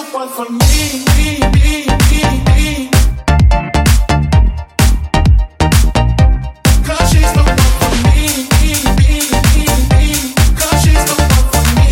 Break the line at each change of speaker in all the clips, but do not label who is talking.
one for me. Cause she's the one for me. Cause she's the one for me.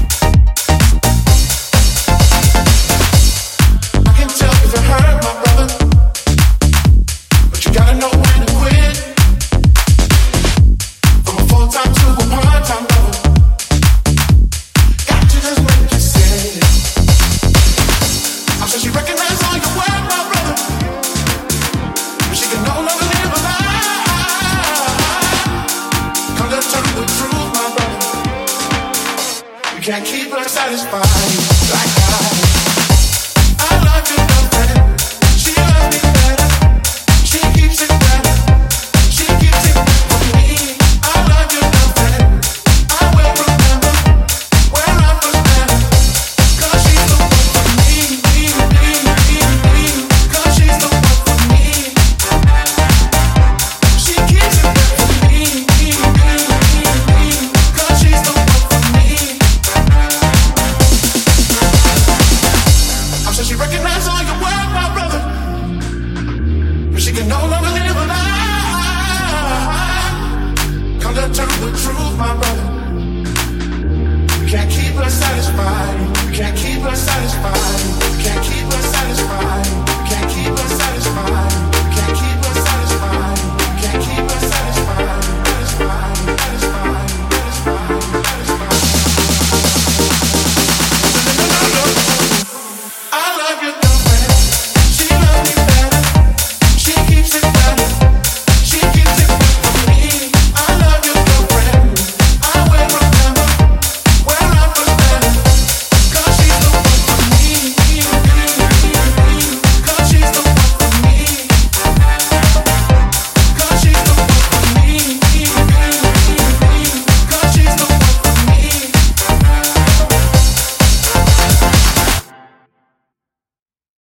I can tell 'cause I hurt my brother, but you gotta know when to quit. From a full-time to a part-time lover, got to just make you say it. I'm sure she recognizes all your work, my brother, but she can no longer live a lie. Come to tell you the truth, my brother, you can't keep her satisfied like I.